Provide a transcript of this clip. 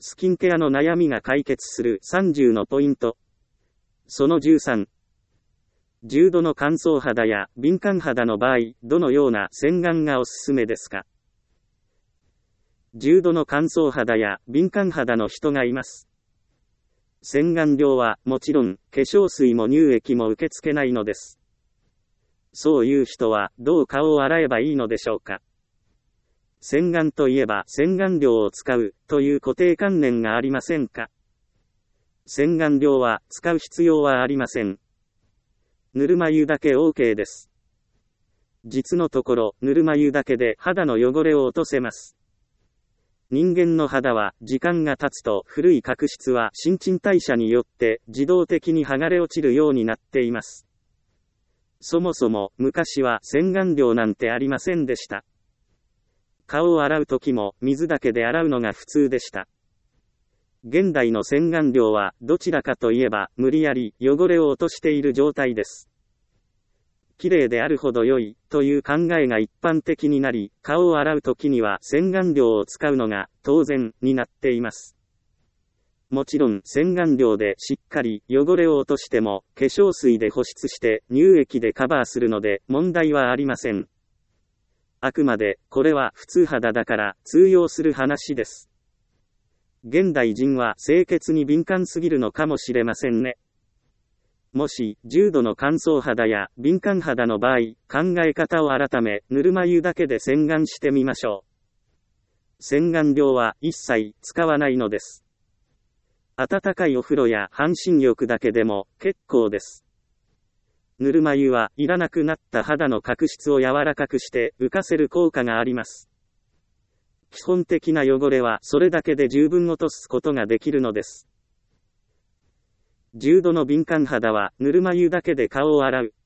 スキンケアの悩みが解決する30のポイント。その13。重度の乾燥肌や敏感肌の場合、どのような洗顔がおすすめですか？重度の乾燥肌や敏感肌の人がいます。洗顔料はもちろん、化粧水も乳液も受け付けないのです。そういう人はどう顔を洗えばいいのでしょうか？洗顔といえば洗顔料を使うという固定観念がありませんか？洗顔料は使う必要はありません。ぬるま湯だけ OK です。実のところ、ぬるま湯だけで肌の汚れを落とせます。人間の肌は時間が経つと古い角質は新陳代謝によって自動的に剥がれ落ちるようになっています。そもそも昔は洗顔料なんてありませんでした。顔を洗うときも水だけで洗うのが普通でした。現代の洗顔料はどちらかといえば無理やり汚れを落としている状態です。綺麗であるほど良いという考えが一般的になり、顔を洗うときには洗顔料を使うのが当然になっています。もちろん洗顔料でしっかり汚れを落としても化粧水で保湿して乳液でカバーするので問題はありません。あくまでこれは普通肌だから通用する話です。現代人は清潔に敏感すぎるのかもしれませんね。もし、重度の乾燥肌や敏感肌の場合、考え方を改め、ぬるま湯だけで洗顔してみましょう。洗顔料は一切使わないのです。温かいお風呂や半身浴だけでも結構です。ぬるま湯はいらなくなった肌の角質を柔らかくして浮かせる効果があります。基本的な汚れはそれだけで十分落とすことができるのです。重度の敏感肌はぬるま湯だけで顔を洗う。